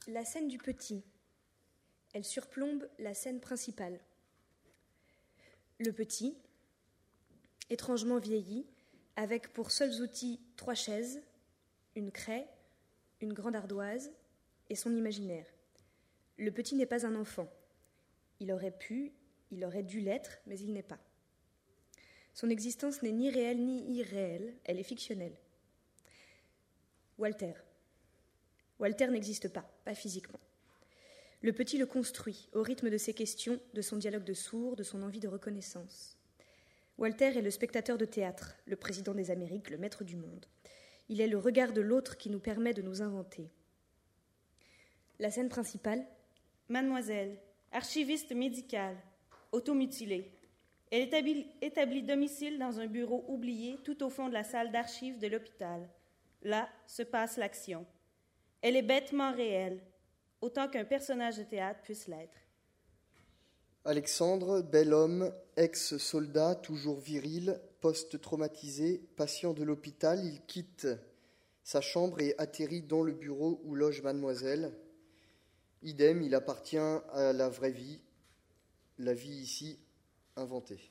La scène du petit. Elle surplombe la scène principale. Le petit, étrangement vieilli, avec pour seuls outils 3 chaises, une craie, une grande ardoise et son imaginaire. Le petit n'est pas un enfant. Il aurait dû l'être, mais il n'est pas. Son existence n'est ni réelle ni irréelle, elle est fictionnelle. Walter. Walter n'existe pas physiquement. Le petit le construit, au rythme de ses questions, de son dialogue de sourds, de son envie de reconnaissance. Walter est le spectateur de théâtre, le président des Amériques, le maître du monde. Il est le regard de l'autre qui nous permet de nous inventer. La scène principale. Mademoiselle, archiviste médicale, automutilée. Elle établit domicile dans un bureau oublié tout au fond de la salle d'archives de l'hôpital. Là se passe l'action. Elle est bêtement réelle, autant qu'un personnage de théâtre puisse l'être. Alexandre, bel homme, ex-soldat, toujours viril, post-traumatisé, patient de l'hôpital, il quitte sa chambre et atterrit dans le bureau où loge mademoiselle. Idem, il appartient à la vraie vie, la vie ici inventée.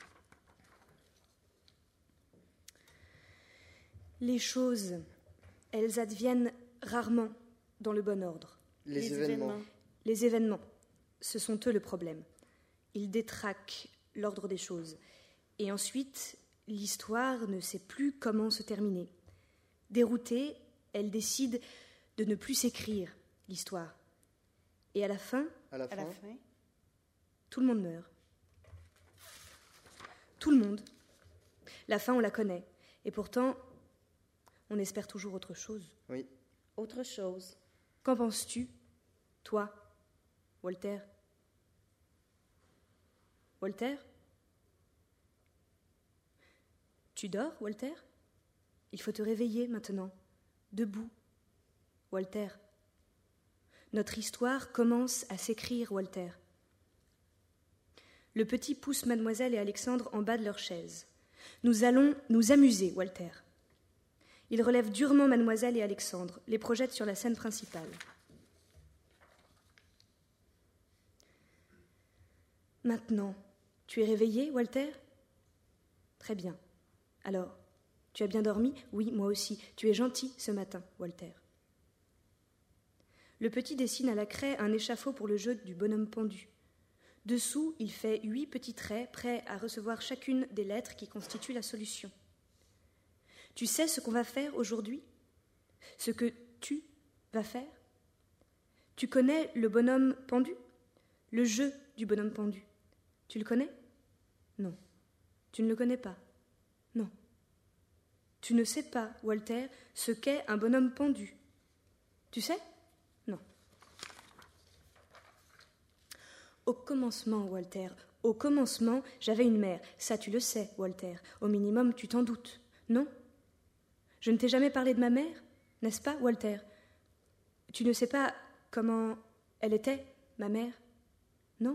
Les choses, elles adviennent rarement dans le bon ordre. Les événements. Les événements, ce sont eux le problème. Ils détraquent l'ordre des choses. Et ensuite, l'histoire ne sait plus comment se terminer. Déroutée, elle décide de ne plus s'écrire, l'histoire. Et à la fin, tout le monde meurt. Tout le monde. La fin, on la connaît. Et pourtant, on espère toujours autre chose. Oui. Autre chose. Qu'en penses-tu, toi, Walter? Walter? Tu dors, Walter? Il faut te réveiller maintenant, debout. Walter. Notre histoire commence à s'écrire, Walter. Le petit pousse mademoiselle et Alexandre en bas de leur chaise. Nous allons nous amuser, Walter. Il relève durement mademoiselle et Alexandre, les projette sur la scène principale. Maintenant, tu es réveillé, Walter? Très bien. Alors, tu as bien dormi? Oui, moi aussi. Tu es gentil ce matin, Walter. Le petit dessine à la craie un échafaud pour le jeu du bonhomme pendu. Dessous, il fait 8 petits traits prêts à recevoir chacune des lettres qui constituent la solution. Tu sais ce qu'on va faire aujourd'hui? Ce que tu vas faire? Tu connais le bonhomme pendu? Le jeu du bonhomme pendu. Tu le connais? Non. Tu ne le connais pas? Non. Tu ne sais pas, Walter, ce qu'est un bonhomme pendu. Tu sais? Non. Au commencement, Walter, au commencement, j'avais une mère. Ça, tu le sais, Walter. Au minimum, tu t'en doutes. Non? Je ne t'ai jamais parlé de ma mère, n'est-ce pas, Walter? Tu ne sais pas comment elle était, ma mère? Non?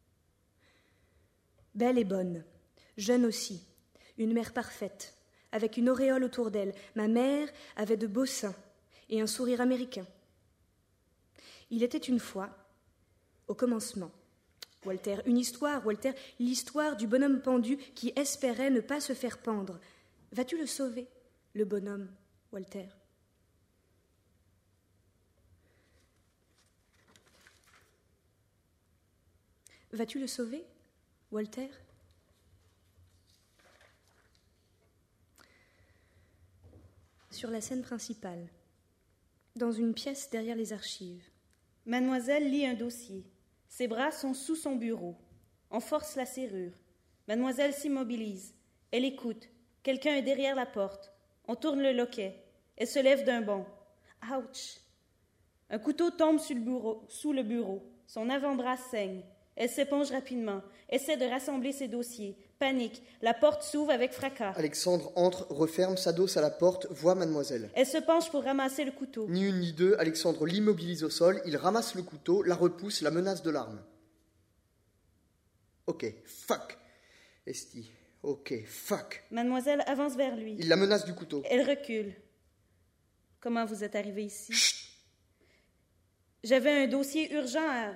Belle et bonne, jeune aussi, une mère parfaite, avec une auréole autour d'elle. Ma mère avait de beaux seins et un sourire américain. Il était une fois, au commencement, Walter, une histoire, Walter, l'histoire du bonhomme pendu qui espérait ne pas se faire pendre. Vas-tu le sauver, le bonhomme, Walter? Vas-tu le sauver, Walter? Sur la scène principale, dans une pièce derrière les archives. Mademoiselle lit un dossier. Ses bras sont sous son bureau. On force la serrure. Mademoiselle s'immobilise. Elle écoute. Quelqu'un est derrière la porte. On tourne le loquet. Elle se lève d'un bond. Ouch! Un couteau tombe sous le bureau. Son avant-bras saigne. Elle s'éponge rapidement. Essaie de rassembler ses dossiers. Panique. La porte s'ouvre avec fracas. Alexandre entre, referme, s'adosse à la porte, voit mademoiselle. Elle se penche pour ramasser le couteau. Ni une ni deux, Alexandre l'immobilise au sol, il ramasse le couteau, la repousse, la menace de l'arme. Ok, fuck. Esti, ok, fuck. Mademoiselle avance vers lui. Il la menace du couteau. Elle recule. Comment vous êtes arrivé ici? Chut! J'avais un dossier urgent à...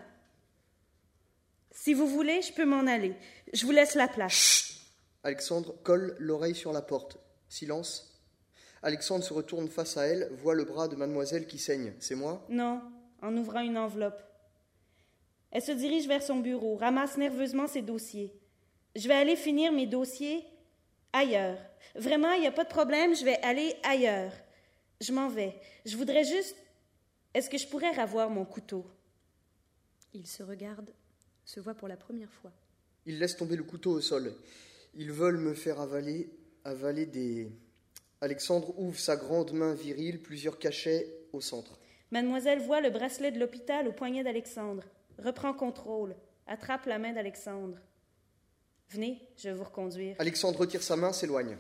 Si vous voulez, je peux m'en aller. Je vous laisse la place. Chut! Alexandre colle l'oreille sur la porte. Silence. Alexandre se retourne face à elle, voit le bras de mademoiselle qui saigne. C'est moi? Non, en ouvrant une enveloppe. Elle se dirige vers son bureau, ramasse nerveusement ses dossiers. Je vais aller finir mes dossiers ailleurs. Vraiment, il n'y a pas de problème, je vais aller ailleurs. Je m'en vais. Je voudrais juste... Est-ce que je pourrais ravoir mon couteau? Ils se regardent, se voient pour la première fois. Il laisse tomber le couteau au sol. Ils veulent me faire avaler des... Alexandre ouvre sa grande main virile, plusieurs cachets au centre. Mademoiselle voit le bracelet de l'hôpital au poignet d'Alexandre. Reprend contrôle. Attrape la main d'Alexandre. Venez, je vais vous reconduire. Alexandre retire sa main, s'éloigne.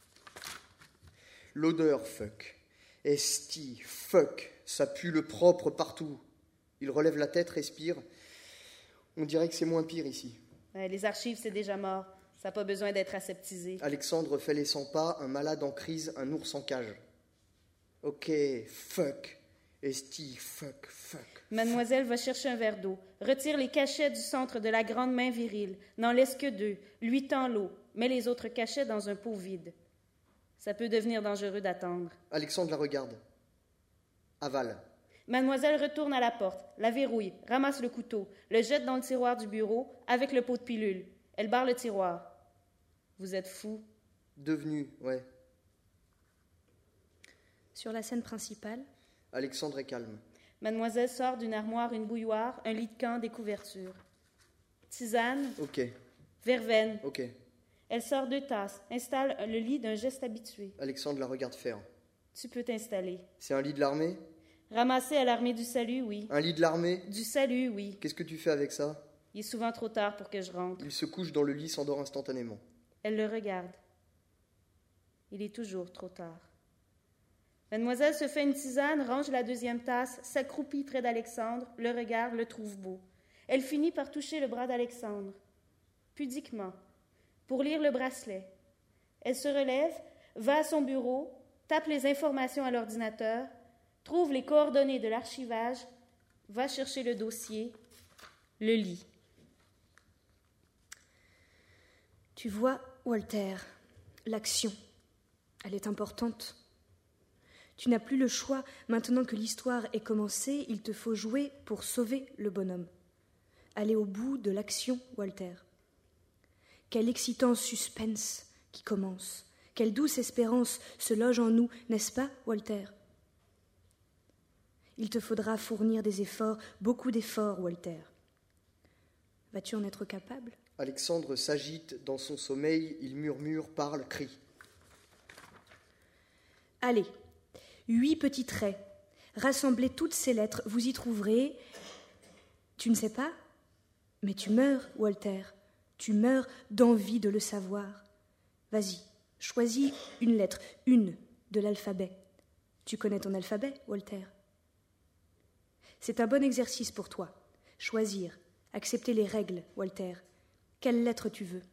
L'odeur, fuck. Esti, fuck. Ça pue le propre partout. Il relève la tête, respire. On dirait que c'est moins pire ici. Ouais, les archives, c'est déjà mort. Ça n'a pas besoin d'être aseptisé. Alexandre fait les 100 pas, un malade en crise, un ours en cage. Ok, fuck. Esti, fuck, fuck. Mademoiselle va chercher un verre d'eau, retire les cachets du centre de la grande main virile, n'en laisse que 2, lui tend l'eau, met les autres cachets dans un pot vide. Ça peut devenir dangereux d'attendre. Alexandre la regarde. Avale. Mademoiselle retourne à la porte, la verrouille, ramasse le couteau, le jette dans le tiroir du bureau avec le pot de pilule. Elle barre le tiroir. Vous êtes fou. Devenu, ouais. Sur la scène principale, Alexandre est calme. Mademoiselle sort d'une armoire une bouilloire, un lit de camp, des couvertures. Tisane. Ok. Verveine. Ok. Elle sort 2 tasses, installe le lit d'un geste habitué. Alexandre la regarde faire. Tu peux t'installer. C'est un lit de l'armée? Ramassé à l'armée du salut, oui. Un lit de l'armée? Du salut, oui. Qu'est-ce que tu fais avec ça? Il est souvent trop tard pour que je rentre. Il se couche dans le lit, s'endort instantanément. Elle le regarde. Il est toujours trop tard. Mademoiselle se fait une tisane, range la 2e tasse, s'accroupit près d'Alexandre, le regarde, le trouve beau. Elle finit par toucher le bras d'Alexandre, pudiquement, pour lire le bracelet. Elle se relève, va à son bureau, tape les informations à l'ordinateur, trouve les coordonnées de l'archivage, va chercher le dossier, le lit. tu vois, Walter, l'action, elle est importante. Tu n'as plus le choix, maintenant que l'histoire est commencée, il te faut jouer pour sauver le bonhomme. Aller au bout de l'action, Walter. Quel excitant suspense qui commence, quelle douce espérance se loge en nous, n'est-ce pas, Walter? Il te faudra fournir des efforts, beaucoup d'efforts, Walter. Vas-tu en être capable? Alexandre s'agite dans son sommeil, il murmure, parle, crie. Allez, 8 petits traits. Rassemblez toutes ces lettres, vous y trouverez... Tu ne sais pas? Mais tu meurs, Walter. Tu meurs d'envie de le savoir. Vas-y, choisis une lettre, une de l'alphabet. Tu connais ton alphabet, Walter? C'est un bon exercice pour toi. Choisir, accepter les règles, Walter. Quelle lettre tu veux?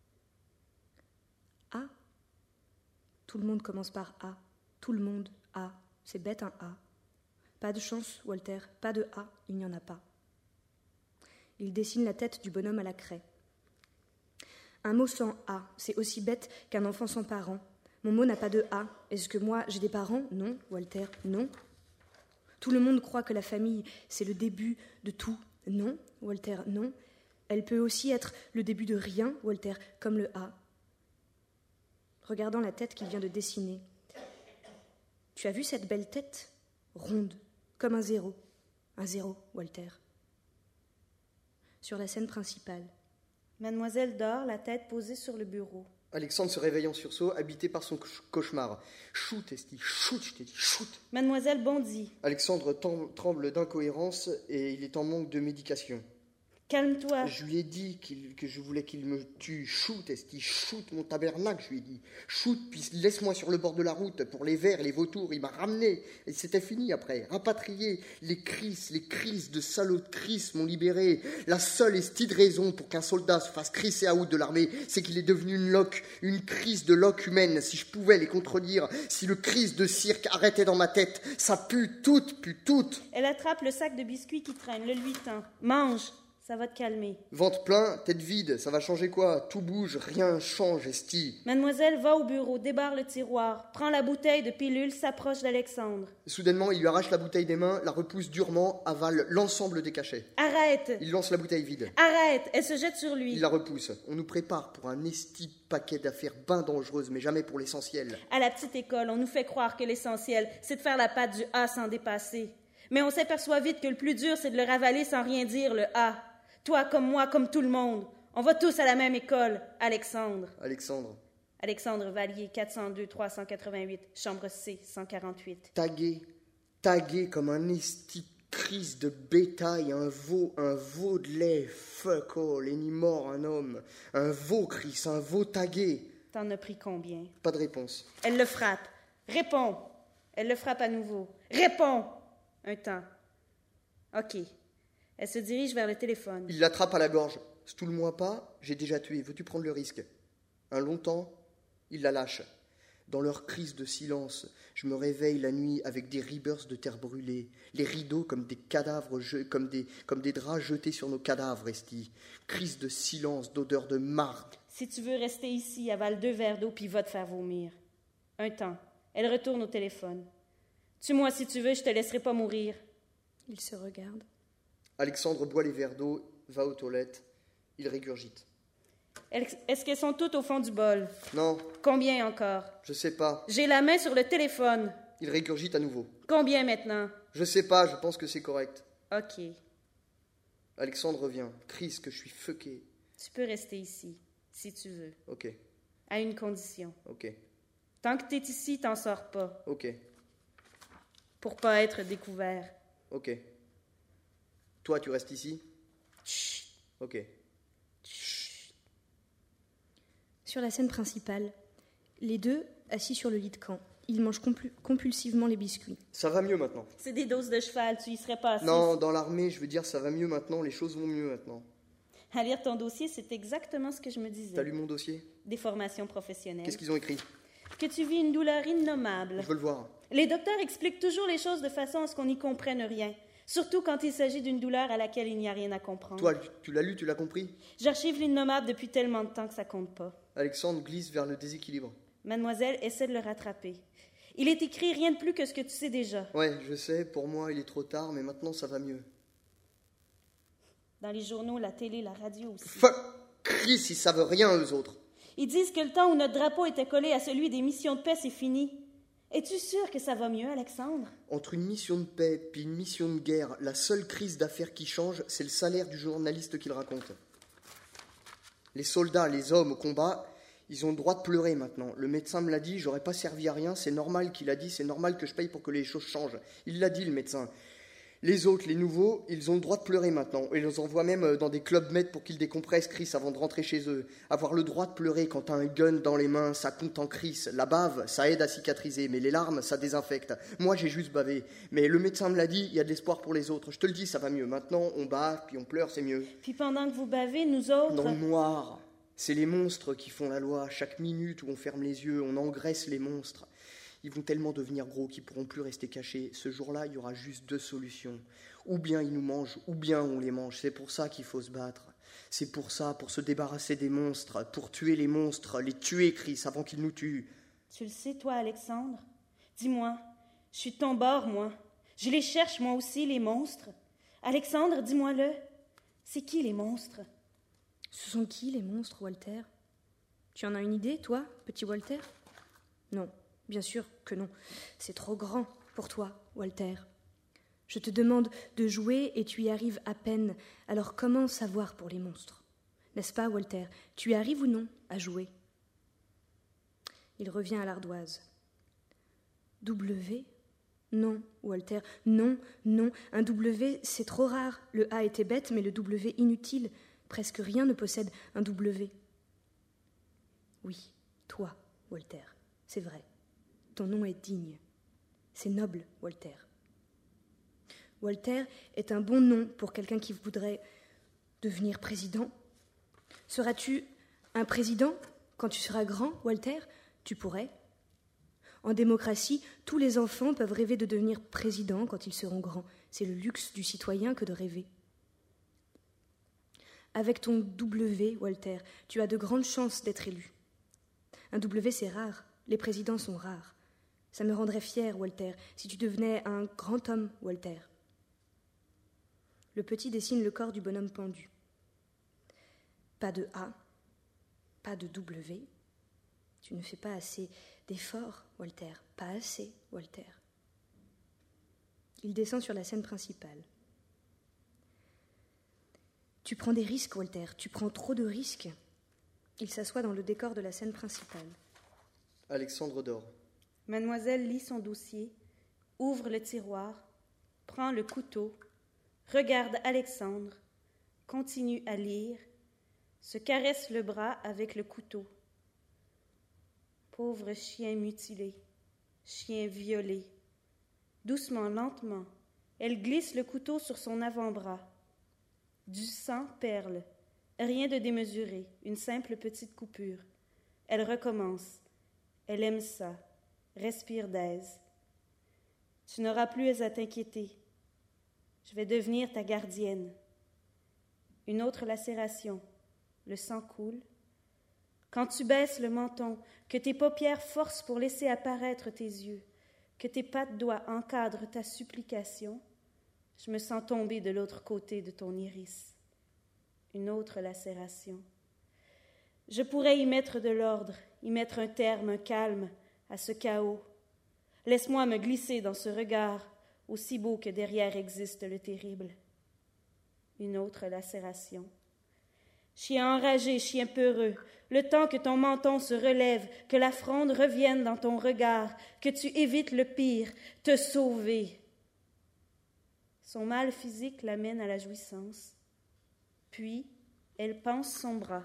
A. Tout le monde commence par A. Tout le monde, A. C'est bête un A. Pas de chance, Walter. Pas de A, il n'y en a pas. Il dessine la tête du bonhomme à la craie. Un mot sans A, c'est aussi bête qu'un enfant sans parents. Mon mot n'a pas de A. Est-ce que moi, j'ai des parents? Non, Walter, non. Tout le monde croit que la famille, c'est le début de tout. Non, Walter, non. Elle peut aussi être le début de rien, Walter, comme le A. Regardant la tête qu'il vient de dessiner. Tu as vu cette belle tête? Ronde, comme un zéro. Un zéro, Walter. Sur la scène principale. Mademoiselle dort, la tête posée sur le bureau. Alexandre se réveille en sursaut, habité par son cauchemar. Shoot, Esti, shoot, je t'ai dit, shoot. Mademoiselle bondit. Alexandre tremble d'incohérence et il est en manque de médication. Calme-toi. Je lui ai dit que je voulais qu'il me tue. Shoot, Esti, shoot mon tabernacle, je lui ai dit. Shoot, puis laisse-moi sur le bord de la route pour les vers, les vautours. Il m'a ramené. Et c'était fini après. Rapatrié. Les crises de salauds de Chris m'ont libéré. La seule et stide raison pour qu'un soldat se fasse crisser out de l'armée, c'est qu'il est devenu une crise de loque humaine. Si je pouvais les contredire, si le crise de cirque arrêtait dans ma tête, ça pue toute. Elle attrape le sac de biscuits qui traîne, le lui tend. Mange. Ça va te calmer. Ventre plein, tête vide, ça va changer quoi? Tout bouge, rien change, Esti. Mademoiselle va au bureau, débarre le tiroir, prend la bouteille de pilule, s'approche d'Alexandre. Soudainement, il lui arrache la bouteille des mains, la repousse durement, avale l'ensemble des cachets. Arrête! Il lance la bouteille vide. Arrête! Elle se jette sur lui. Il la repousse. On nous prépare pour un esti paquet d'affaires ben dangereuses, mais jamais pour l'essentiel. À la petite école, on nous fait croire que l'essentiel, c'est de faire la patte du A sans dépasser. Mais on s'aperçoit vite que le plus dur, c'est de le ravaler sans rien dire, le A. Toi, comme moi, comme tout le monde. On va tous à la même école. Alexandre Vallier, 402 388, chambre C, 148. Tagué comme un esti crise de bétail, un veau de lait, fuck all, any more, un homme. Un veau, Chris, un veau tagué. T'en as pris combien? Pas de réponse. Elle le frappe. Réponds. Elle le frappe à nouveau. Réponds. Un temps. OK. Elle se dirige vers le téléphone. Il l'attrape à la gorge. Stoule-moi pas, j'ai déjà tué. Veux-tu prendre le risque? Un long temps, il la lâche. Dans leur crise de silence, je me réveille la nuit avec des rebirths de terre brûlée, les rideaux comme des cadavres, comme des draps jetés sur nos cadavres, Esti. Crise de silence, d'odeur de marde. Si tu veux rester ici, avale 2 verres d'eau puis va te faire vomir. Un temps. Elle retourne au téléphone. Tue-moi si tu veux, je te laisserai pas mourir. Il se regarde. Alexandre boit les verres d'eau, va aux toilettes, il régurgite. Est-ce qu'elles sont toutes au fond du bol? Non. Combien encore? Je sais pas. J'ai la main sur le téléphone. Il régurgite à nouveau. Combien maintenant? Je sais pas, je pense que c'est correct. OK. Alexandre revient. Chris, que je suis fucké. Tu peux rester ici, si tu veux. Ok. À une condition. Ok. Tant que t'es ici, t'en sors pas. Ok. Pour pas être découvert. Ok. Toi, tu restes ici? Chut. Ok. Chut. Sur la scène principale, les deux, assis sur le lit de camp, ils mangent compulsivement les biscuits. Ça va mieux maintenant. C'est des doses de cheval, tu y serais pas assis. Non, dans l'armée, je veux dire, ça va mieux maintenant, les choses vont mieux maintenant. À lire ton dossier, c'est exactement ce que je me disais. T'as lu mon dossier? Des formations professionnelles. Qu'est-ce qu'ils ont écrit? Que tu vis une douleur innommable. Je veux le voir. Les docteurs expliquent toujours les choses de façon à ce qu'on n'y comprenne rien. Surtout quand il s'agit d'une douleur à laquelle il n'y a rien à comprendre. Toi, tu l'as lu, tu l'as compris? J'archive l'innommable depuis tellement de temps que ça compte pas. Alexandre glisse vers le déséquilibre. Mademoiselle essaie de le rattraper. Il est écrit rien de plus que ce que tu sais déjà. Ouais, je sais, pour moi, il est trop tard, mais maintenant, ça va mieux. Dans les journaux, la télé, la radio aussi. Fuck Chris, ils savent rien, eux autres. Ils disent que le temps où notre drapeau était collé à celui des missions de paix, c'est fini. Es-tu sûr que ça va mieux, Alexandre? Entre une mission de paix puis une mission de guerre, la seule crise d'affaires qui change, c'est le salaire du journaliste qui le raconte. Les soldats, les hommes au combat, ils ont le droit de pleurer maintenant. Le médecin me l'a dit, j'aurais pas servi à rien, c'est normal qu'il a dit, c'est normal que je paye pour que les choses changent. Il l'a dit, le médecin. Les autres, les nouveaux, ils ont le droit de pleurer maintenant. Ils les envoient même dans des clubs med pour qu'ils décompressent, Chris, avant de rentrer chez eux. Avoir le droit de pleurer quand t'as un gun dans les mains, ça compte en Chris. La bave, ça aide à cicatriser, mais les larmes, ça désinfecte. Moi, j'ai juste bavé. Mais le médecin me l'a dit, il y a de l'espoir pour les autres. Je te le dis, ça va mieux. Maintenant, on bave, puis on pleure, c'est mieux. Puis pendant que vous bavez, nous autres... Dans le noir, c'est les monstres qui font la loi. Chaque minute où on ferme les yeux, on engraisse les monstres. Ils vont tellement devenir gros qu'ils ne pourront plus rester cachés. Ce jour-là, il y aura juste 2 solutions. Ou bien ils nous mangent, ou bien on les mange. C'est pour ça qu'il faut se battre. C'est pour ça, pour se débarrasser des monstres, pour tuer les monstres, les tuer, Chris, avant qu'ils nous tuent. Tu le sais, toi, Alexandre? Dis-moi, je suis de ton bord, moi. Je les cherche, moi aussi, les monstres. Alexandre, dis-moi-le. C'est qui, les monstres? Ce sont qui, les monstres, Walter? Tu en as une idée, toi, petit Walter? Non, bien sûr que non. C'est trop grand pour toi, Walter. Je te demande de jouer et tu y arrives à peine. Alors comment savoir pour les monstres? N'est-ce pas, Walter? Tu y arrives ou non à jouer? Il revient à l'ardoise. W, Non, Walter, non, non, un W, c'est trop rare. Le A était bête, mais le W inutile. Presque rien ne possède un W. Oui, toi, Walter, c'est vrai. Ton nom est digne. C'est noble, Walter. Walter est un bon nom pour quelqu'un qui voudrait devenir président. Seras-tu un président quand tu seras grand, Walter? Tu pourrais. En démocratie, tous les enfants peuvent rêver de devenir président quand ils seront grands. C'est le luxe du citoyen que de rêver. Avec ton W, Walter, tu as de grandes chances d'être élu. Un W, c'est rare. Les présidents sont rares. Ça me rendrait fier, Walter, si tu devenais un grand homme, Walter. Le petit dessine le corps du bonhomme pendu. Pas de A, pas de W. Tu ne fais pas assez d'efforts, Walter. Pas assez, Walter. Il descend sur la scène principale. Tu prends des risques, Walter. Tu prends trop de risques. Il s'assoit dans le décor de la scène principale. Alexandre dort. Mademoiselle lit son dossier, ouvre le tiroir, prend le couteau, regarde Alexandre, continue à lire, se caresse le bras avec le couteau. Pauvre chien mutilé, chien violé. Doucement, lentement, elle glisse le couteau sur son avant-bras. Du sang perle, rien de démesuré, une simple petite coupure. Elle recommence. Elle aime ça, respire d'aise. Tu n'auras plus à t'inquiéter. Je vais devenir ta gardienne. Une autre lacération. Le sang coule. Quand tu baisses le menton, que tes paupières forcent pour laisser apparaître tes yeux, que tes pattes doigts encadrent ta supplication, je me sens tomber de l'autre côté de ton iris. Une autre lacération. Je pourrais y mettre de l'ordre, y mettre un terme, un calme à ce chaos. Laisse-moi me glisser dans ce regard, aussi beau que derrière existe le terrible. Une autre lacération. Chien enragé, chien peureux, le temps que ton menton se relève, que la fronde revienne dans ton regard, que tu évites le pire, te sauver. Son mal physique l'amène à la jouissance. Puis, elle panse son bras.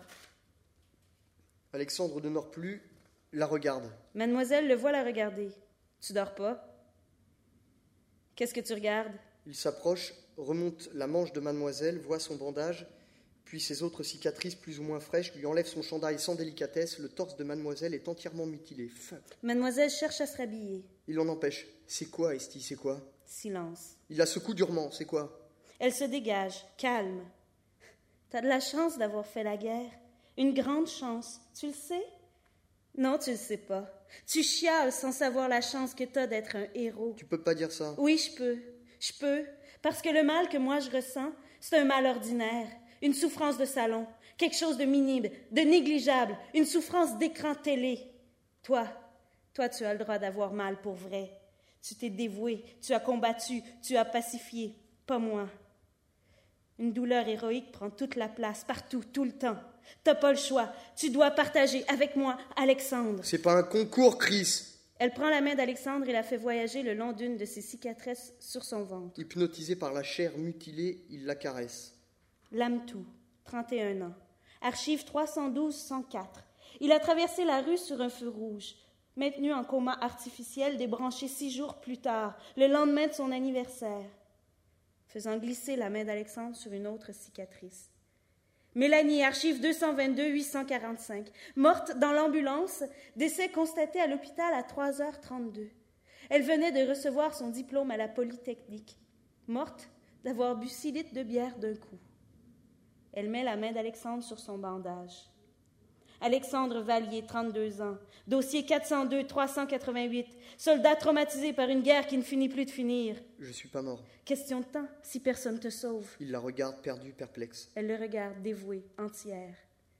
Alexandre ne dort plus, la regarde. Mademoiselle le voit la regarder. Tu dors pas? Qu'est-ce que tu regardes? Il s'approche, remonte la manche de mademoiselle, voit son bandage, puis ses autres cicatrices plus ou moins fraîches, lui enlève son chandail sans délicatesse. Le torse de mademoiselle est entièrement mutilé. Fuck. Mademoiselle cherche à se rhabiller. Il l'en empêche. C'est quoi, Esti, c'est quoi? Silence. Il la secoue durement, c'est quoi? Elle se dégage, calme. T'as de la chance d'avoir fait la guerre. Une grande chance. Tu le sais? Non, tu le sais pas. Tu chiales sans savoir la chance que t'as d'être un héros. Tu peux pas dire ça. Oui, je peux. Je peux. Parce que le mal que moi je ressens, c'est un mal ordinaire. Une souffrance de salon. Quelque chose de minime, de négligeable. Une souffrance d'écran télé. Toi, tu as le droit d'avoir mal pour vrai. Tu t'es dévoué, tu as combattu, tu as pacifié. Pas moi. Une douleur héroïque prend toute la place, partout, tout le temps. T'as pas le choix. Tu dois partager avec moi, Alexandre. C'est pas un concours, Chris. Elle prend la main d'Alexandre et la fait voyager le long d'une de ses cicatrices sur son ventre. Hypnotisé par la chair mutilée, il la caresse. Lamtou, 31 ans. Archive 312-104. Il a traversé la rue sur un feu rouge. Maintenu en coma artificiel, débranché 6 jours plus tard, le lendemain de son anniversaire. Faisant glisser la main d'Alexandre sur une autre cicatrice. Mélanie, archive 222-845. Morte dans l'ambulance, décès constaté à l'hôpital à 3h32. Elle venait de recevoir son diplôme à la Polytechnique. Morte d'avoir bu 6 litres de bière d'un coup. Elle met la main d'Alexandre sur son bandage. Alexandre Vallier, 32 ans. Dossier 402-388. Soldat traumatisé par une guerre qui ne finit plus de finir. Je suis pas mort. Question de temps, si personne te sauve. Il la regarde, perdu, perplexe. Elle le regarde, dévouée, entière.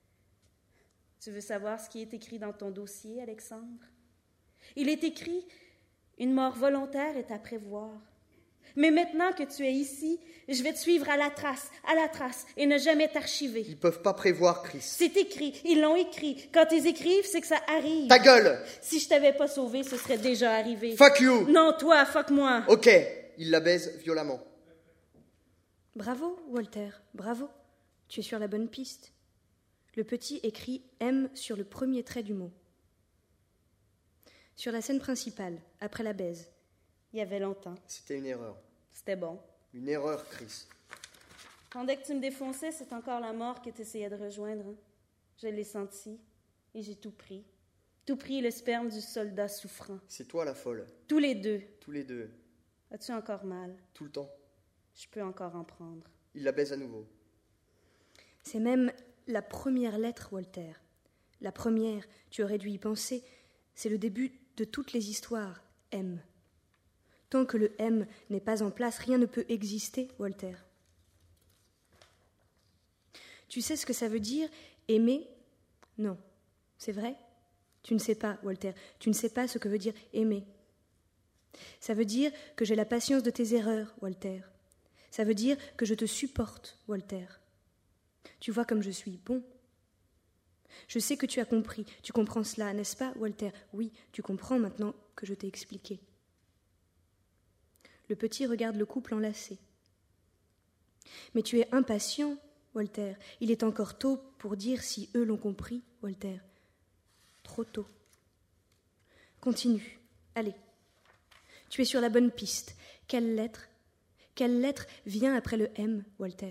Tu veux savoir ce qui est écrit dans ton dossier, Alexandre? Il est écrit « Une mort volontaire est à prévoir. Mais maintenant que tu es ici, je vais te suivre à la trace, et ne jamais t'archiver. Ils peuvent pas prévoir, Chris. C'est écrit, ils l'ont écrit. Quand ils écrivent, c'est que ça arrive. Ta gueule! Si je t'avais pas sauvé, ce serait déjà arrivé. Fuck you! Non, toi, fuck moi. Ok, il la baise violemment. Bravo, Walter, bravo. Tu es sur la bonne piste. Le petit écrit M sur le premier trait du mot. Sur la scène principale, après la baise. Il y avait longtemps. C'était une erreur. C'était bon. Une erreur, Chris. Pendant que tu me défonçais, c'est encore la mort que tu essayais de rejoindre. Hein? Je l'ai senti et j'ai tout pris. Tout pris le sperme du soldat souffrant. C'est toi la folle. Tous les deux. Tous les deux. As-tu encore mal? Tout le temps. Je peux encore en prendre. Il la baise à nouveau. C'est même la première lettre, Walter. La première, tu aurais dû y penser. C'est le début de toutes les histoires. M. Tant que le M n'est pas en place, rien ne peut exister, Walter. Tu sais ce que ça veut dire, aimer? Non. C'est vrai? Tu ne sais pas, Walter. Tu ne sais pas ce que veut dire aimer. Ça veut dire que j'ai la patience de tes erreurs, Walter. Ça veut dire que je te supporte, Walter. Tu vois comme je suis bon. Je sais que tu as compris. Tu comprends cela, n'est-ce pas, Walter? Oui, tu comprends maintenant que je t'ai expliqué. Le petit regarde le couple enlacé. Mais tu es impatient, Walter. Il est encore tôt pour dire si eux l'ont compris, Walter. Trop tôt. Continue. Allez. Tu es sur la bonne piste. Quelle lettre vient après le M, Walter?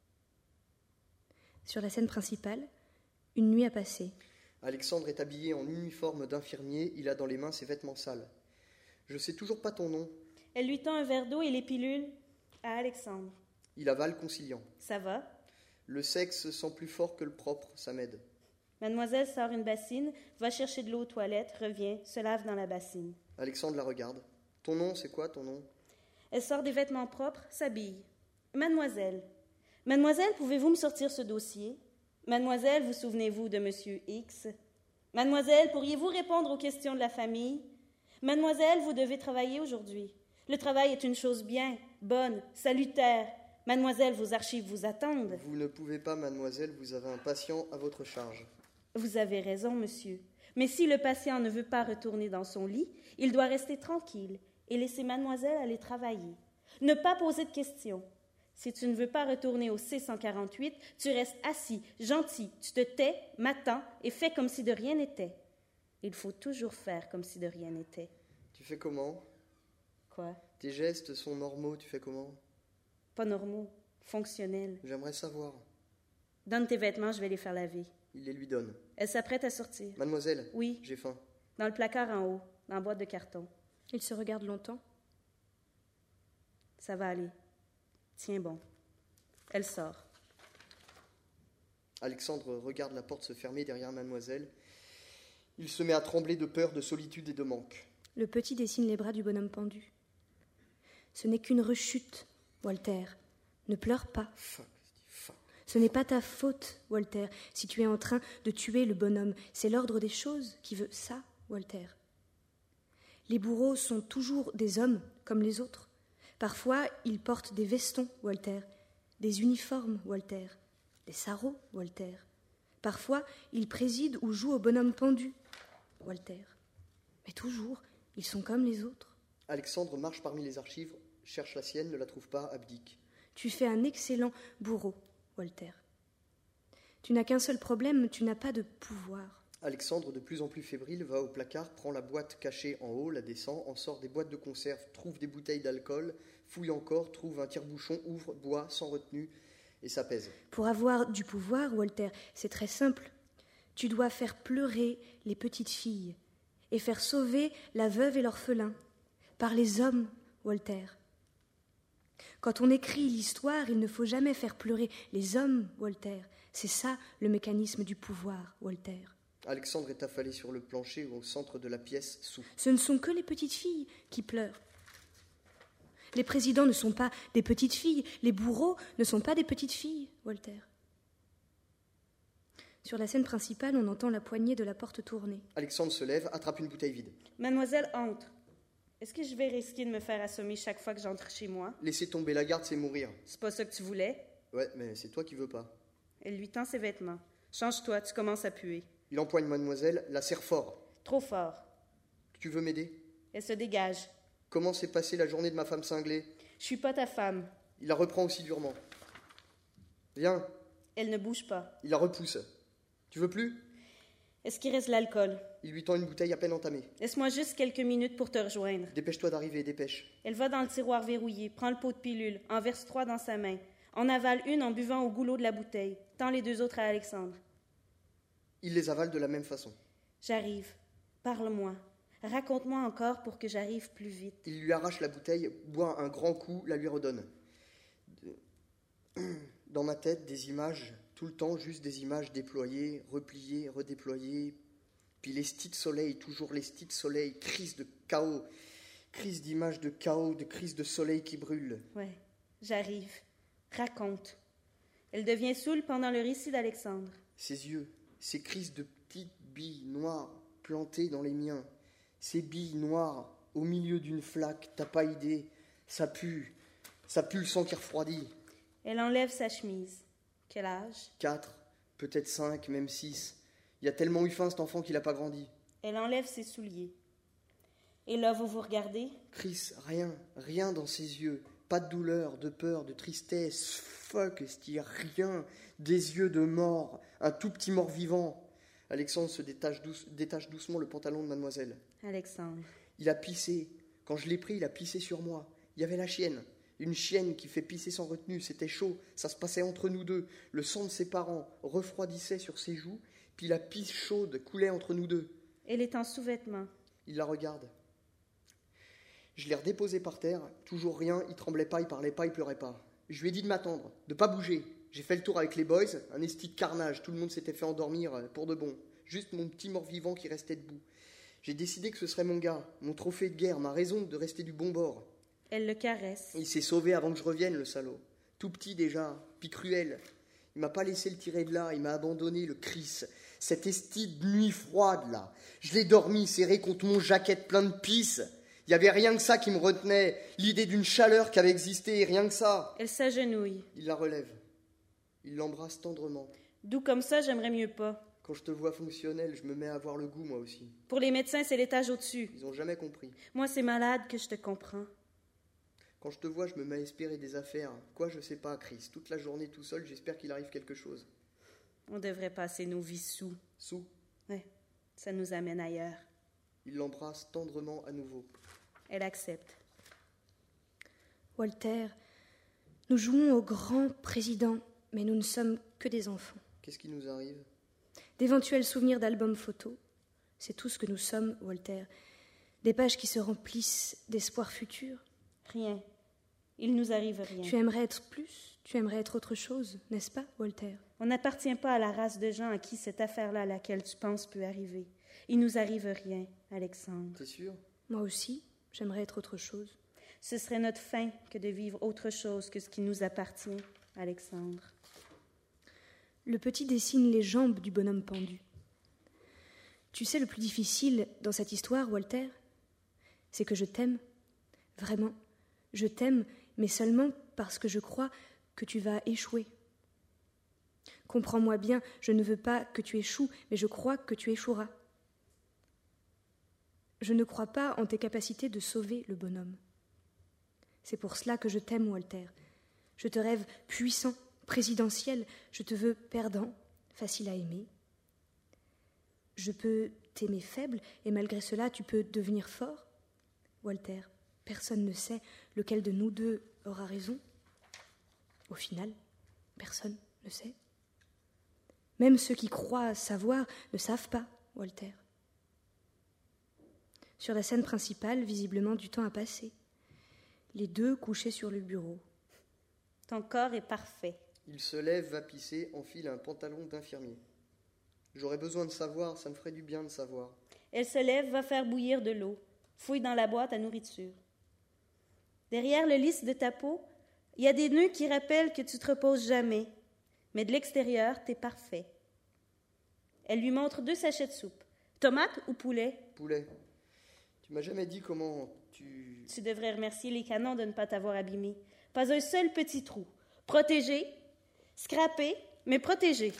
Sur la scène principale, une nuit a passé. Alexandre est habillé en uniforme d'infirmier. Il a dans les mains ses vêtements sales. Je sais toujours pas ton nom. Elle lui tend un verre d'eau et les pilules à Alexandre. Il avale conciliant. Ça va? Le sexe sent plus fort que le propre, ça m'aide. Mademoiselle sort une bassine, va chercher de l'eau aux toilettes, revient, se lave dans la bassine. Alexandre la regarde. Ton nom, c'est quoi ton nom? Elle sort des vêtements propres, s'habille. Mademoiselle, pouvez-vous me sortir ce dossier? Mademoiselle, vous souvenez-vous de Monsieur X? Mademoiselle, pourriez-vous répondre aux questions de la famille? Mademoiselle, vous devez travailler aujourd'hui. Le travail est une chose bien, bonne, salutaire. Mademoiselle, vos archives vous attendent. Vous ne pouvez pas, mademoiselle, vous avez un patient à votre charge. Vous avez raison, monsieur. Mais si le patient ne veut pas retourner dans son lit, il doit rester tranquille et laisser mademoiselle aller travailler. Ne pas poser de questions. Si tu ne veux pas retourner au C-148, tu restes assis, gentil, tu te tais, m'attends et fais comme si de rien n'était. Il faut toujours faire comme si de rien n'était. Tu fais comment? Quoi? Tes gestes sont normaux, tu fais comment? Pas normaux, fonctionnels. J'aimerais savoir. Donne tes vêtements, je vais les faire laver. Il les lui donne. Elle s'apprête à sortir. Mademoiselle? Oui. J'ai faim. Dans le placard en haut, dans la boîte de carton. Ils se regardent longtemps. Ça va aller. Tiens bon. Elle sort. Alexandre regarde la porte se fermer derrière mademoiselle. Il se met à trembler de peur, de solitude et de manque. Le petit dessine les bras du bonhomme pendu. Ce n'est qu'une rechute, Walter. Ne pleure pas. Ce n'est pas ta faute, Walter, si tu es en train de tuer le bonhomme. C'est l'ordre des choses qui veut ça, Walter. Les bourreaux sont toujours des hommes comme les autres. Parfois, ils portent des vestons, Walter, des uniformes, Walter, des sarraux, Walter. Parfois, ils président ou jouent au bonhomme pendu, Walter. Mais toujours, ils sont comme les autres. Alexandre marche parmi les archives, cherche la sienne, ne la trouve pas, abdique. Tu fais un excellent bourreau, Walter. Tu n'as qu'un seul problème, tu n'as pas de pouvoir. Alexandre, de plus en plus fébrile, va au placard, prend la boîte cachée en haut, la descend, en sort des boîtes de conserve, trouve des bouteilles d'alcool, fouille encore, trouve un tire-bouchon, ouvre, boit, sans retenue, et s'apaise. Pour avoir du pouvoir, Walter, c'est très simple. Tu dois faire pleurer les petites filles et faire sauver la veuve et l'orphelin par les hommes, Walter. Quand on écrit l'histoire, il ne faut jamais faire pleurer les hommes, Walter. C'est ça le mécanisme du pouvoir, Walter. Alexandre est affalé sur le plancher au centre de la pièce, sous. Ce ne sont que les petites filles qui pleurent. Les présidents ne sont pas des petites filles, les bourreaux ne sont pas des petites filles, Walter. Sur la scène principale, on entend la poignée de la porte tourner. Alexandre se lève, attrape une bouteille vide. Mademoiselle entre. Est-ce que je vais risquer de me faire assommer chaque fois que j'entre chez moi? Laisser tomber la garde, c'est mourir. C'est pas ça que tu voulais? Ouais, mais c'est toi qui veux pas. Elle lui tend ses vêtements. Change-toi, tu commences à puer. Il empoigne mademoiselle, la serre fort. Trop fort. Tu veux m'aider? Elle se dégage. Comment s'est passée la journée de ma femme cinglée? Je suis pas ta femme. Il la reprend aussi durement. Viens, Elle ne bouge pas. il la repousse. Tu veux plus? Est-ce qu'il reste de l'alcool? Il lui tend une bouteille à peine entamée. Laisse-moi juste quelques minutes pour te rejoindre. Dépêche-toi d'arriver, dépêche. Elle va dans le tiroir verrouillé, prend le pot de pilule, en verse 3 dans sa main, en avale une en buvant au goulot de la bouteille, tend les 2 autres à Alexandre. Il les avale de la même façon. J'arrive. Parle-moi. Raconte-moi encore pour que j'arrive plus vite. Il lui arrache la bouteille, boit un grand coup, la lui redonne. Dans ma tête, des images, tout le temps, juste des images déployées, repliées, redéployées. Puis les stis de soleil, toujours les stis de soleil, crise de chaos, crise d'images de chaos, de crise de soleil qui brûle. Ouais, j'arrive. Raconte. Elle devient saoule pendant le récit d'Alexandre. Ses yeux, ces crises de petites billes noires plantées dans les miens. Ces billes noires au milieu d'une flaque, t'as pas idée. Ça pue le sang qui refroidit. Elle enlève sa chemise. Quel âge? 4, peut-être 5, même 6. Il a tellement eu faim cet enfant qu'il n'a pas grandi. Elle enlève ses souliers. Et là, vous vous regardez? Chris, rien dans ses yeux. Pas de douleur, de peur, de tristesse. Fuck, rien. Des yeux de mort. Un tout petit mort vivant. Alexandre se détache doucement le pantalon de mademoiselle. Alexandre. Il a pissé. Quand je l'ai pris, il a pissé sur moi. Il y avait la chienne. Une chienne qui fait pisser sans retenue. C'était chaud. Ça se passait entre nous deux. Le sang de ses parents refroidissait sur ses joues. Puis la pisse chaude coulait entre nous deux. Elle est en sous-vêtements. Il la regarde. Je l'ai redéposé par terre. Toujours rien. Il tremblait pas, il parlait pas, il pleurait pas. Je lui ai dit de m'attendre, de pas bouger. J'ai fait le tour avec les boys. Un esti de carnage. Tout le monde s'était fait endormir pour de bon. Juste mon petit mort-vivant qui restait debout. J'ai décidé que ce serait mon gars, mon trophée de guerre, ma raison de rester du bon bord. Elle le caresse. Il s'est sauvé avant que je revienne, le salaud. Tout petit déjà, puis cruel. Il m'a pas laissé le tirer de là, il m'a abandonné, le Chris. Cette esti de nuit froide, là. Je l'ai dormi, serré contre mon jaquette plein de pisse. Il y avait rien que ça qui me retenait. L'idée d'une chaleur qui avait existé, rien que ça. Elle s'agenouille. Il la relève. Il l'embrasse tendrement. Doux comme ça, j'aimerais mieux pas. Quand je te vois fonctionnel, je me mets à avoir le goût, moi aussi. Pour les médecins, c'est l'étage au-dessus. Ils ont jamais compris. Moi, c'est malade que je te comprends. Quand je te vois, je me mets à espérer des affaires. Quoi, je sais pas, Chris. Toute la journée tout seul, j'espère qu'il arrive quelque chose. On devrait passer nos vies sous. Sous. Ouais, ça nous amène ailleurs. Il l'embrasse tendrement à nouveau. Elle accepte. Walter, nous jouons au grand président, mais nous ne sommes que des enfants. Qu'est-ce qui nous arrive? D'éventuels souvenirs d'albums photos. C'est tout ce que nous sommes, Walter. Des pages qui se remplissent d'espoirs futurs. Rien. Il nous arrive rien. Tu aimerais être plus, tu aimerais être autre chose, n'est-ce pas, Walter? On n'appartient pas à la race de gens à qui cette affaire-là à laquelle tu penses peut arriver. Il nous arrive rien, Alexandre. T'es sûr? Moi aussi, j'aimerais être autre chose. Ce serait notre fin que de vivre autre chose que ce qui nous appartient, Alexandre. Le petit dessine les jambes du bonhomme pendu. Tu sais, le plus difficile dans cette histoire, Walter, c'est que je t'aime. Vraiment, je t'aime, mais seulement parce que je crois que tu vas échouer. Comprends-moi bien, je ne veux pas que tu échoues, mais je crois que tu échoueras. Je ne crois pas en tes capacités de sauver le bonhomme. C'est pour cela que je t'aime, Walter. Je te rêve puissant, présidentiel, je te veux perdant, facile à aimer. Je peux t'aimer faible, et malgré cela, tu peux devenir fort. Walter, personne ne sait lequel de nous deux aura raison. Au final, personne ne sait. Même ceux qui croient savoir ne savent pas, Walter. Sur la scène principale, visiblement, du temps a passé. Les deux couchés sur le bureau. Ton corps est parfait. Il se lève, va pisser, enfile un pantalon d'infirmier. J'aurais besoin de savoir, ça me ferait du bien de savoir. Elle se lève, va faire bouillir de l'eau, fouille dans la boîte à nourriture. Derrière le lisse de ta peau, il y a des nœuds qui rappellent que tu te reposes jamais, mais de l'extérieur, t'es parfait. Elle lui montre 2 sachets de soupe. Tomate ou poulet? Poulet. Tu m'as jamais dit comment tu... Tu devrais remercier les canons de ne pas t'avoir abîmé. Pas un seul petit trou. Protégé, scrappé, mais protégé.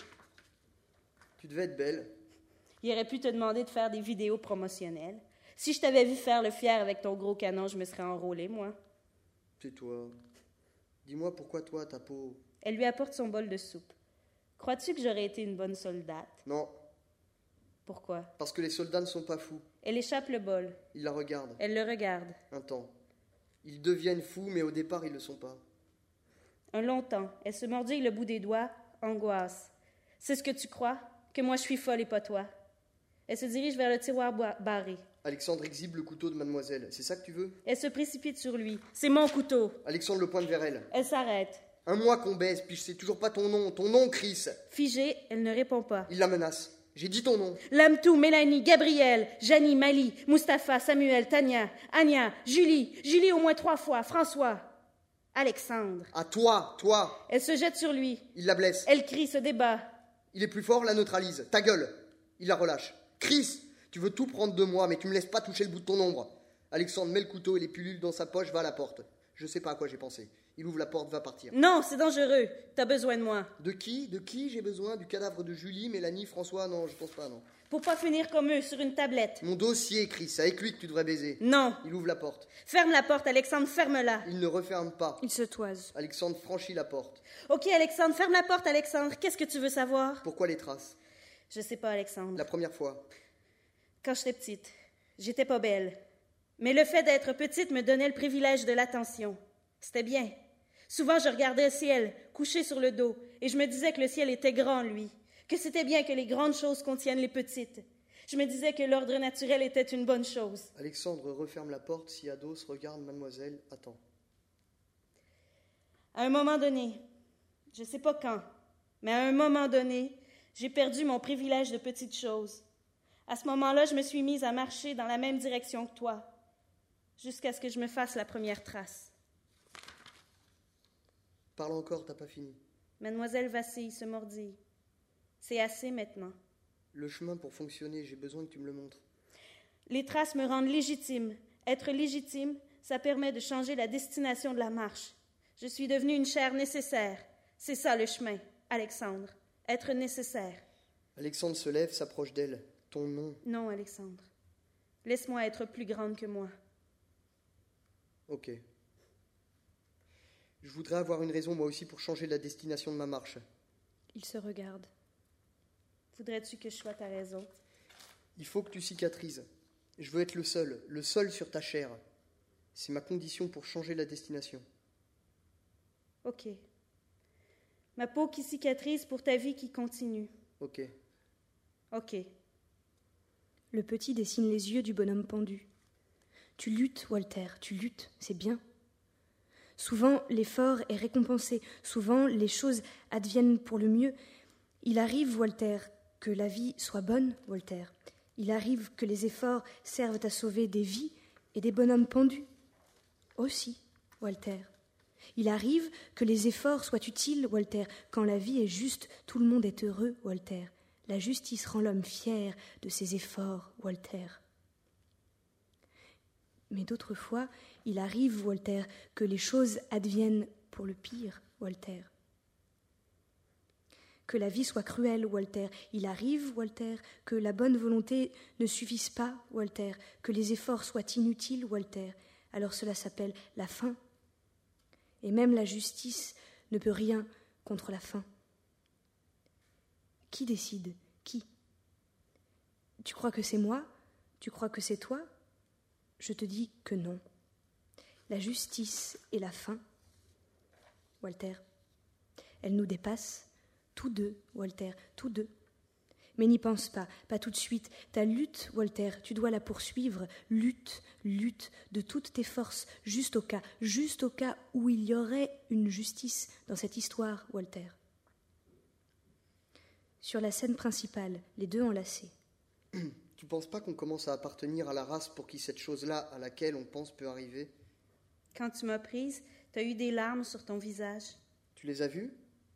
Tu devais être belle. Il aurait pu te demander de faire des vidéos promotionnelles. Si je t'avais vu faire le fier avec ton gros canon, je me serais enrôlée, moi. C'est toi. Dis-moi pourquoi toi, ta peau... Elle lui apporte son bol de soupe. Crois-tu que j'aurais été une bonne soldate? Non, Pourquoi? parce que les soldats ne sont pas fous. Elle échappe le bol. Ils la regardent, Elle le regarde. un temps. Ils deviennent fous, mais au départ, ils ne le sont pas. Un long temps. Elle se mordille le bout des doigts. Angoisse. C'est ce que tu crois? Que moi je suis folle et pas toi? Elle se dirige vers le tiroir barré. Alexandre exhibe le couteau de mademoiselle. C'est ça que tu veux? Elle se précipite sur lui. C'est mon couteau. Alexandre le pointe vers elle. Elle s'arrête. Un mois qu'on baise, puis je sais toujours pas ton nom. Ton nom, Chris. Figée, elle ne répond pas. Il la menace. J'ai dit ton nom. Lamtou, Mélanie, Gabriel, Janie, Mali, Mustapha, Samuel, Tania, Anya, Julie au moins 3 fois, François, Alexandre. À toi, toi. Elle se jette sur lui. Il la blesse. Elle crie, se débat. Il est plus fort, la neutralise. Ta gueule. Il la relâche. Chris, tu veux tout prendre de moi, mais tu me laisses pas toucher le bout de ton ombre. Alexandre met le couteau et les pilules dans sa poche, va à la porte. Je sais pas à quoi j'ai pensé. Il ouvre la porte, va partir. Non, c'est dangereux. T'as besoin de moi. De qui? De qui j'ai besoin? Du cadavre de Julie, Mélanie, François? Non, je pense pas, non. Pour pas finir comme eux sur une tablette. Mon dossier, Chris, c'est avec lui que tu devrais baiser. Non. Il ouvre la porte. Ferme la porte, Alexandre, ferme-la. Il ne referme pas. Il se toise. Alexandre franchit la porte. Ok, Alexandre, ferme la porte, Alexandre. Qu'est-ce que tu veux savoir? Pourquoi les traces? Je sais pas, Alexandre. La première fois. Quand j'étais petite, j'étais pas belle. Mais le fait d'être petite me donnait le privilège de l'attention. C'était bien. Souvent, je regardais le ciel, couché sur le dos, et je me disais que le ciel était grand, lui, que c'était bien que les grandes choses contiennent les petites. Je me disais que l'ordre naturel était une bonne chose. Alexandre referme la porte, si Ados regarde mademoiselle, attend. À un moment donné, je sais pas quand, mais à un moment donné, j'ai perdu mon privilège de petites choses. À ce moment-là, je me suis mise à marcher dans la même direction que toi, jusqu'à ce que je me fasse la première trace. Parle encore, t'as pas fini. Mademoiselle vacille, se mordille. C'est assez maintenant. Le chemin pour fonctionner, j'ai besoin que tu me le montres. Les traces me rendent légitime. Être légitime, ça permet de changer la destination de la marche. Je suis devenue une chair nécessaire. C'est ça le chemin, Alexandre. Être nécessaire. Alexandre se lève, s'approche d'elle. Ton nom? Non, Alexandre. Laisse-moi être plus grande que moi. Ok. Je voudrais avoir une raison, moi aussi, pour changer la destination de ma marche. Il se regarde. Voudrais-tu que je sois ta raison? Il faut que tu cicatrises. Je veux être le seul sur ta chair. C'est ma condition pour changer la destination. Ok. Ma peau qui cicatrise pour ta vie qui continue. Ok. Ok. Le petit dessine les yeux du bonhomme pendu. Tu luttes, Walter, tu luttes, c'est bien. Souvent, l'effort est récompensé. Souvent, les choses adviennent pour le mieux. Il arrive, Walter, que la vie soit bonne, Walter. Il arrive que les efforts servent à sauver des vies et des bonhommes pendus. Aussi, Walter. Il arrive que les efforts soient utiles, Walter. Quand la vie est juste, tout le monde est heureux, Walter. La justice rend l'homme fier de ses efforts, Walter. Mais d'autres fois, il arrive, Walter, que les choses adviennent pour le pire, Walter. Que la vie soit cruelle, Walter. Il arrive, Walter, que la bonne volonté ne suffise pas, Walter, que les efforts soient inutiles, Walter. Alors cela s'appelle la faim. Et même la justice ne peut rien contre la faim. Qui décide? Qui? Tu crois que c'est moi? Tu crois que c'est toi? Je te dis que non. La justice et la faim, Walter, elles nous dépassent, tous deux, Walter, tous deux. Mais n'y pense pas, pas tout de suite. Ta lutte, Walter, tu dois la poursuivre. Lutte, lutte de toutes tes forces, juste au cas où il y aurait une justice dans cette histoire, Walter. Sur la scène principale, les deux enlacés. Tu penses pas qu'on commence à appartenir à la race pour qui cette chose-là à laquelle on pense peut arriver? Quand tu m'as prise, t'as eu des larmes sur ton visage. Tu les as vues?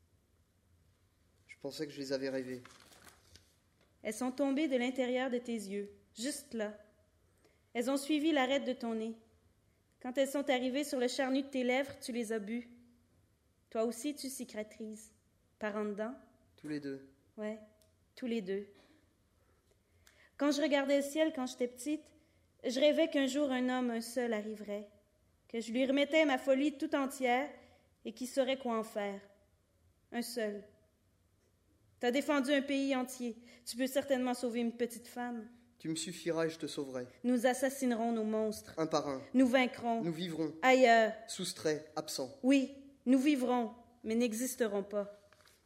Je pensais que je les avais rêvées. Elles sont tombées de l'intérieur de tes yeux, juste là. Elles ont suivi l'arête de ton nez. Quand elles sont arrivées sur le charnu de tes lèvres, tu les as bues. Toi aussi, tu cicatrises. Par en dedans. Tous les deux. Ouais, tous les deux. Quand je regardais le ciel quand j'étais petite, je rêvais qu'un jour un homme, un seul, arriverait, que je lui remettais ma folie tout entière et qu'il saurait quoi en faire. Un seul. T'as défendu un pays entier. Tu peux certainement sauver une petite femme. Tu me suffiras et je te sauverai. Nous assassinerons nos monstres. Un par un. Nous vaincrons. Nous vivrons. Ailleurs. Soustraits, absents. Oui, nous vivrons, mais n'existerons pas.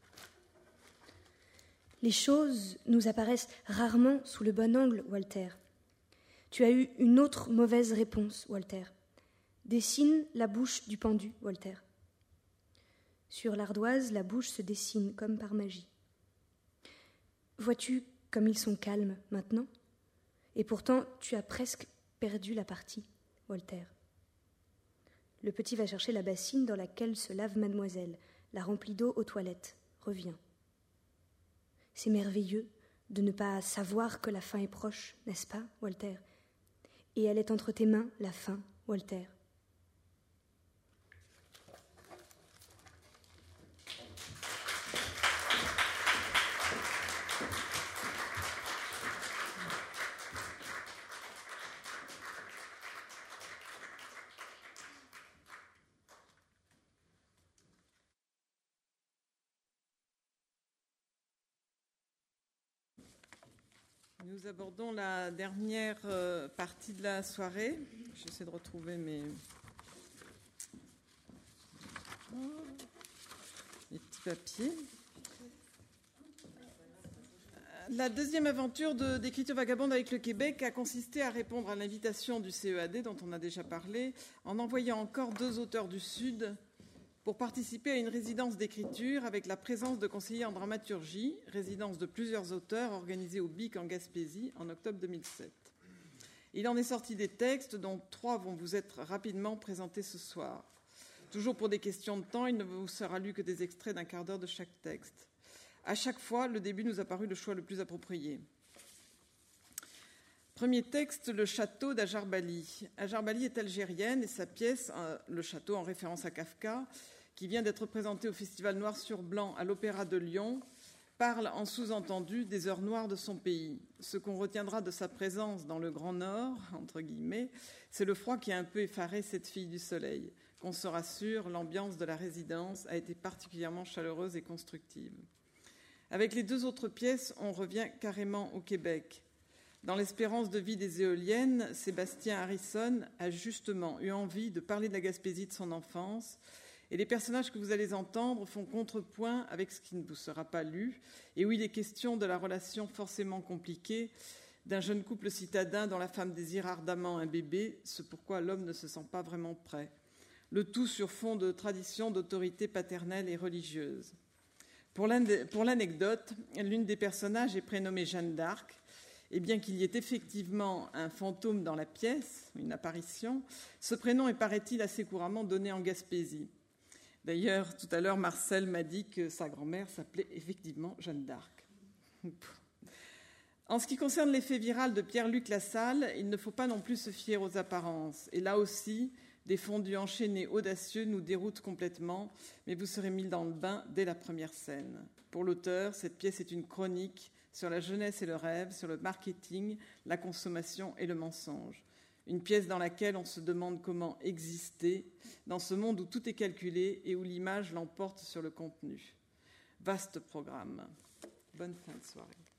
Les choses nous apparaissent rarement sous le bon angle, Walter. Tu as eu une autre mauvaise réponse, Walter. Dessine la bouche du pendu, Walter. Sur l'ardoise, la bouche se dessine comme par magie. Vois-tu comme ils sont calmes maintenant ? Et pourtant, tu as presque perdu la partie, Walter. Le petit va chercher la bassine dans laquelle se lave mademoiselle, la remplit d'eau aux toilettes, revient. C'est merveilleux de ne pas savoir que la fin est proche, n'est-ce pas, Walter ? Et elle est entre tes mains, la fin, Walter. Nous abordons la dernière partie de la soirée. J'essaie de retrouver mes petits papiers. La deuxième aventure d'écriture vagabonde avec le Québec a consisté à répondre à l'invitation du CEAD, dont on a déjà parlé, en envoyant encore 2 auteurs du Sud pour participer à une résidence d'écriture avec la présence de conseillers en dramaturgie, résidence de plusieurs auteurs organisée au BIC en Gaspésie en octobre 2007. Il en est sorti des textes, dont 3 vont vous être rapidement présentés ce soir. Toujours pour des questions de temps, il ne vous sera lu que des extraits d'un quart d'heure de chaque texte. À chaque fois, le début nous a paru le choix le plus approprié. Premier texte, Le Château d'Ajarbali. Ajarbali est algérienne et sa pièce, Le Château, en référence à Kafka, qui vient d'être présentée au Festival Noir sur Blanc à l'Opéra de Lyon, parle en sous-entendu des heures noires de son pays. Ce qu'on retiendra de sa présence dans le Grand Nord, entre guillemets, c'est le froid qui a un peu effaré cette fille du soleil. Qu'on se rassure, l'ambiance de la résidence a été particulièrement chaleureuse et constructive. Avec les 2 autres pièces, on revient carrément au Québec. Dans l'espérance de vie des éoliennes, Sébastien Harrison a justement eu envie de parler de la Gaspésie de son enfance, et les personnages que vous allez entendre font contrepoint avec ce qui ne vous sera pas lu, et où il est question de la relation forcément compliquée d'un jeune couple citadin dont la femme désire ardemment un bébé, ce pourquoi l'homme ne se sent pas vraiment prêt. Le tout sur fond de traditions d'autorité paternelle et religieuse. Pour l'anecdote, l'une des personnages est prénommée Jeanne d'Arc, et bien qu'il y ait effectivement un fantôme dans la pièce, une apparition, ce prénom est, paraît-il, assez couramment donné en Gaspésie. D'ailleurs, tout à l'heure, Marcel m'a dit que sa grand-mère s'appelait effectivement Jeanne d'Arc. En ce qui concerne l'effet viral de Pierre-Luc Lassalle, il ne faut pas non plus se fier aux apparences. Et là aussi, des fondus enchaînés audacieux nous déroutent complètement, mais vous serez mis dans le bain dès la première scène. Pour l'auteur, cette pièce est une chronique sur la jeunesse et le rêve, sur le marketing, la consommation et le mensonge. Une pièce dans laquelle on se demande comment exister dans ce monde où tout est calculé et où l'image l'emporte sur le contenu. Vaste programme. Bonne fin de soirée.